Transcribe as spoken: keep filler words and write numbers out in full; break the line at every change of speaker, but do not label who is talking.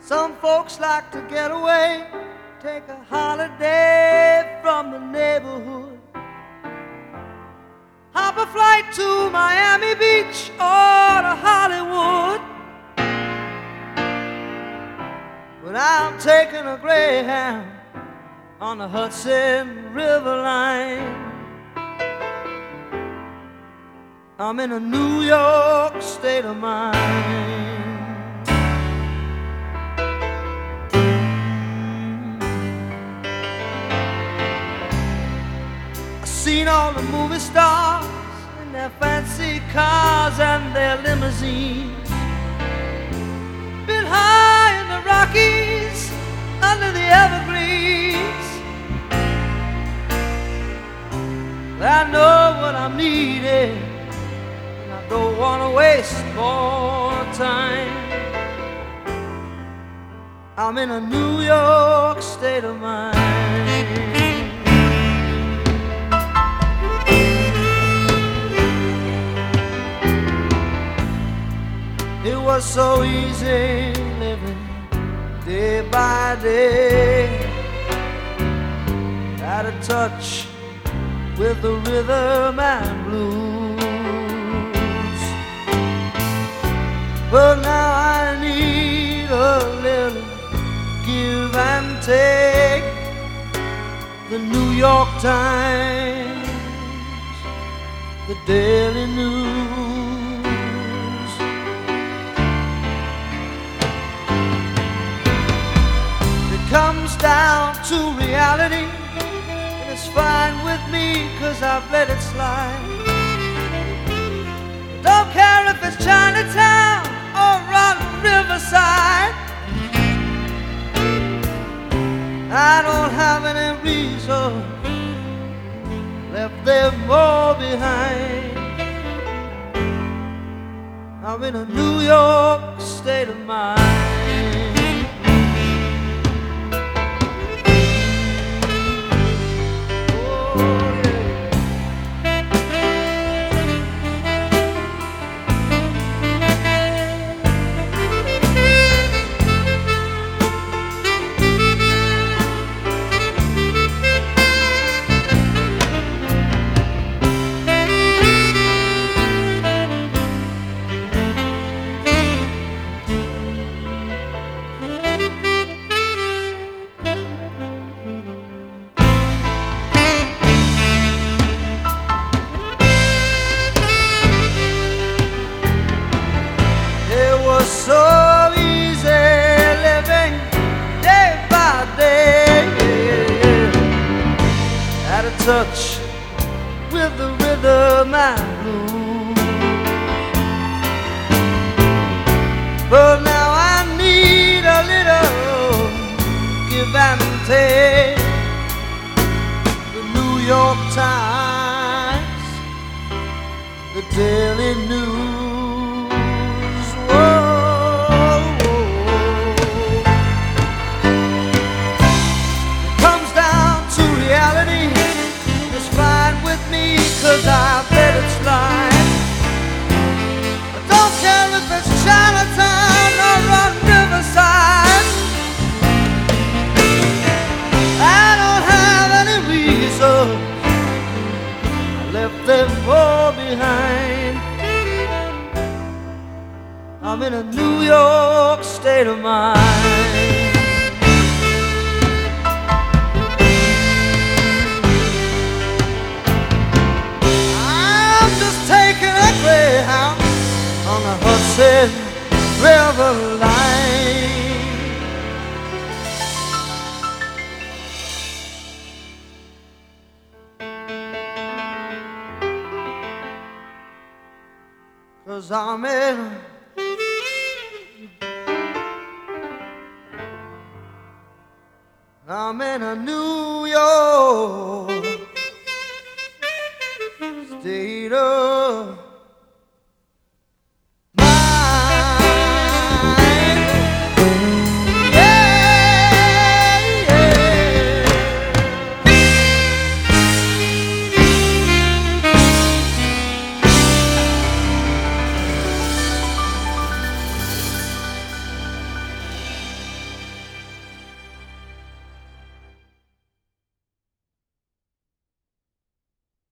Some folks like to get away, take a holiday from the neighborhood, hop a flight to Miami Beach or to Hollywood. But I'm taking a Greyhound on the Hudson River line. I'm in a New York state of mind. I've seen all the movie stars in their fancy cars and their limousines, been high in the Rockies under the evergreens. I know what I'm needing, and I don't want to waste more time. I'm in a New York state of mind. It was so easy living day by day, out of touch with the rhythm and blues. But now I need a little give and take. The New York Times, the Daily News, it comes down to reality, and it's fine with me, 'cause I've let it slide. Don't care if it's Chinatown or on Riverside. I don't have any reason left them all behind. I'm in a New York state of mind. So easy living day by day, out of touch with the rhythm and blues. But now I need a little give and take. The New York Times, the Daily News. Cause I've let it slide. I don't care if it's Chinatown or on Riverside. I don't have any reason, I left them all behind. I'm in a New York state of mind. Greyhound on the Hudson River line. 'Cause I'm in I'm in a New York state of